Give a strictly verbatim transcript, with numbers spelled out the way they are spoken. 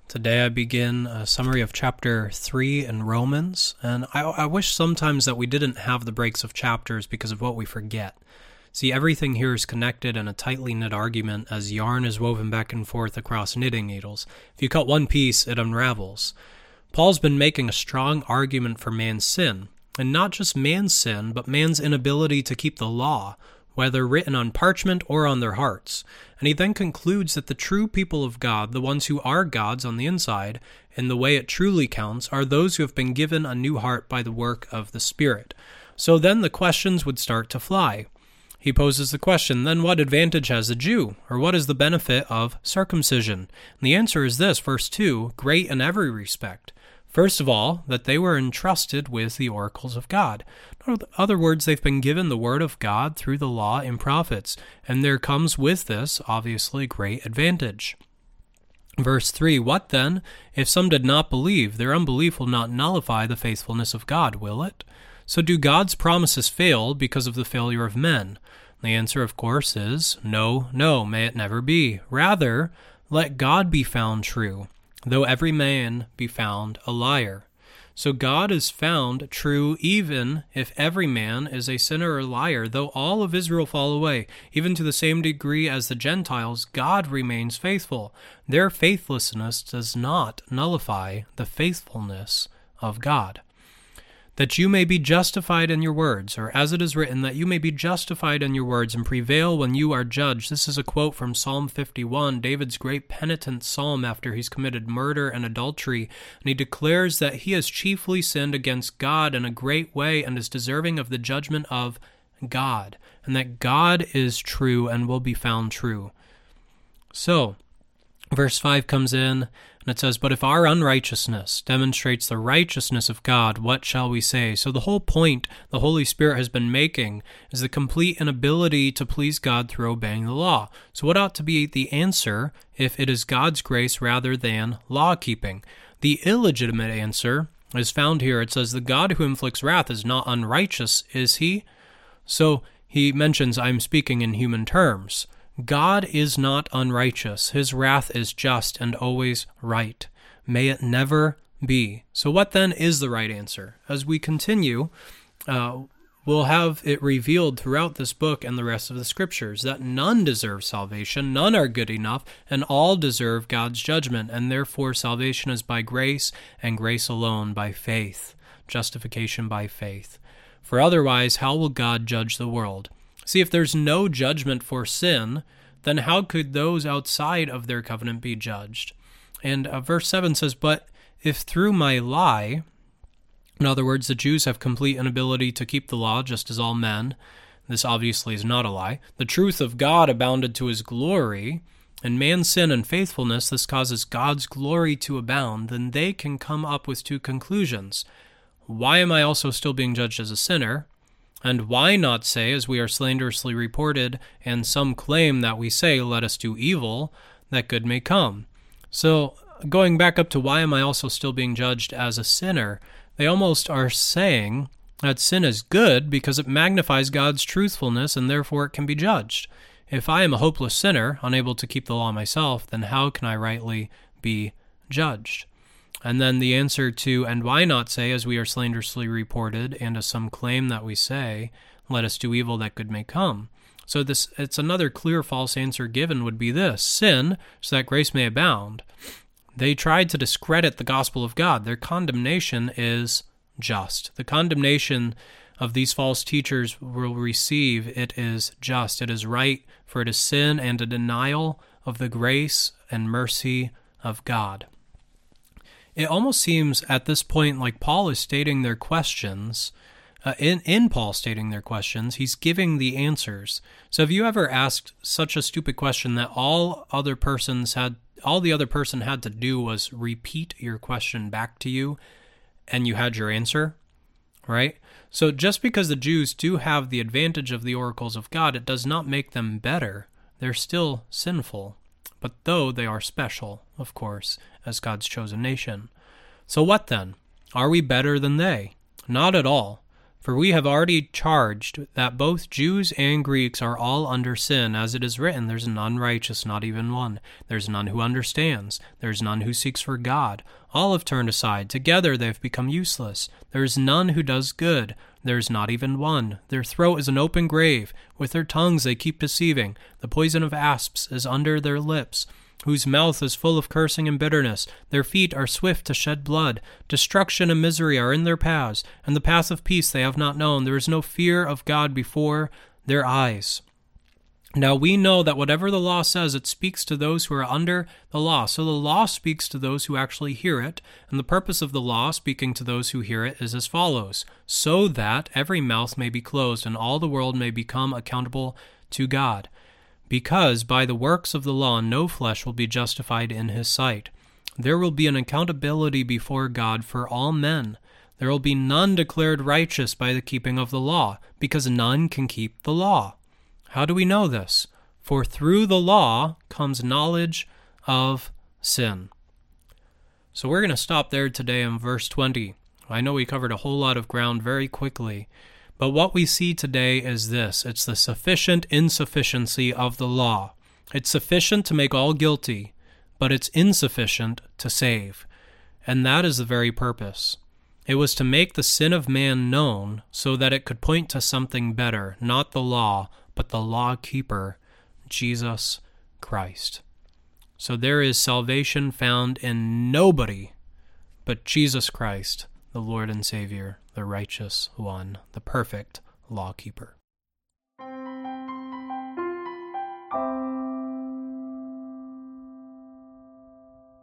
Today I begin a summary of chapter three in Romans, and I, I wish sometimes that we didn't have the breaks of chapters because of what we forget. See, everything here is connected in a tightly knit argument as yarn is woven back and forth across knitting needles. If you cut one piece, it unravels. Paul's been making a strong argument for man's sin, and not just man's sin, but man's inability to keep the law, whether written on parchment or on their hearts. And he then concludes that the true people of God, the ones who are God's on the inside, in the way it truly counts, are those who have been given a new heart by the work of the Spirit. So then the questions would start to fly. He poses the question, then what advantage has a Jew, or what is the benefit of circumcision? And the answer is this, verse two, great in every respect. First of all, that they were entrusted with the oracles of God. In other words, they've been given the word of God through the law and prophets, and there comes with this, obviously, great advantage. Verse three, what then? If some did not believe, their unbelief will not nullify the faithfulness of God, will it? So do God's promises fail because of the failure of men? The answer, of course, is no, no, may it never be. Rather, let God be found true, though every man be found a liar. So God is found true even if every man is a sinner or liar, though all of Israel fall away. Even to the same degree as the Gentiles, God remains faithful. Their faithlessness does not nullify the faithfulness of God. That you may be justified in your words, or as it is written, that you may be justified in your words and prevail when you are judged. This is a quote from Psalm fifty-one, David's great penitent psalm after he's committed murder and adultery, and he declares that he has chiefly sinned against God in a great way and is deserving of the judgment of God, and that God is true and will be found true. So, verse five comes in, and it says, but if our unrighteousness demonstrates the righteousness of God, what shall we say? So the whole point the Holy Spirit has been making is the complete inability to please God through obeying the law. So what ought to be the answer if it is God's grace rather than law-keeping? The illegitimate answer is found here. It says, the God who inflicts wrath is not unrighteous, is he? So he mentions, I'm speaking in human terms. God is not unrighteous. His wrath is just and always right. May it never be. So what then is the right answer? As we continue, uh, we'll have it revealed throughout this book and the rest of the scriptures that none deserve salvation, none are good enough, and all deserve God's judgment, and therefore salvation is by grace, and grace alone by faith, justification by faith. For otherwise, how will God judge the world? See, if there's no judgment for sin, then how could those outside of their covenant be judged? And uh, verse seven says, but if through my lie, in other words, the Jews have complete inability to keep the law just as all men, this obviously is not a lie, the truth of God abounded to his glory, and man's sin and faithfulness, this causes God's glory to abound, then they can come up with two conclusions. Why am I also still being judged as a sinner? And why not say, as we are slanderously reported, and some claim that we say, let us do evil, that good may come? So, going back up to why am I also still being judged as a sinner, they almost are saying that sin is good because it magnifies God's truthfulness and therefore it can be judged. If I am a hopeless sinner, unable to keep the law myself, then how can I rightly be judged? And then the answer to, and why not say, as we are slanderously reported, and as some claim that we say, let us do evil that good may come. So this, it's another clear false answer given would be this, sin, so that grace may abound. They tried to discredit the gospel of God. Their condemnation is just. The condemnation of these false teachers will receive, it is just, it is right, for it is sin and a denial of the grace and mercy of God. It almost seems at this point like Paul is stating their questions. Uh, in, in Paul stating their questions, he's giving the answers. So have you ever asked such a stupid question that all other persons had, all the other person had to do was repeat your question back to you, and you had your answer, right? So just because the Jews do have the advantage of the oracles of God, it does not make them better. They're still sinful. But though they are special, of course, as God's chosen nation. So what then? Are we better than they? Not at all. For we have already charged that both Jews and Greeks are all under sin, as it is written, there's none righteous, not even one. There's none who understands. There's none who seeks for God. All have turned aside. Together they have become useless. There is none who does good. There is not even one. Their throat is an open grave. With their tongues they keep deceiving. The poison of asps is under their lips, whose mouth is full of cursing and bitterness. Their feet are swift to shed blood. Destruction and misery are in their paths, and the path of peace they have not known. There is no fear of God before their eyes. Now we know that whatever the law says, it speaks to those who are under the law. So the law speaks to those who actually hear it, and the purpose of the law, speaking to those who hear it, is as follows: so that every mouth may be closed, and all the world may become accountable to God. Because by the works of the law no flesh will be justified in his sight. There will be an accountability before God for all men. There will be none declared righteous by the keeping of the law, because none can keep the law. How do we know this? For through the law comes knowledge of sin. So we're going to stop there today in verse twenty. I know we covered a whole lot of ground very quickly, but what we see today is this: it's the sufficient insufficiency of the law. It's sufficient to make all guilty, but it's insufficient to save. And that is the very purpose. It was to make the sin of man known so that it could point to something better, not the law, but the law-keeper, Jesus Christ. So there is salvation found in nobody but Jesus Christ, the Lord and Savior, the righteous one, the perfect law-keeper.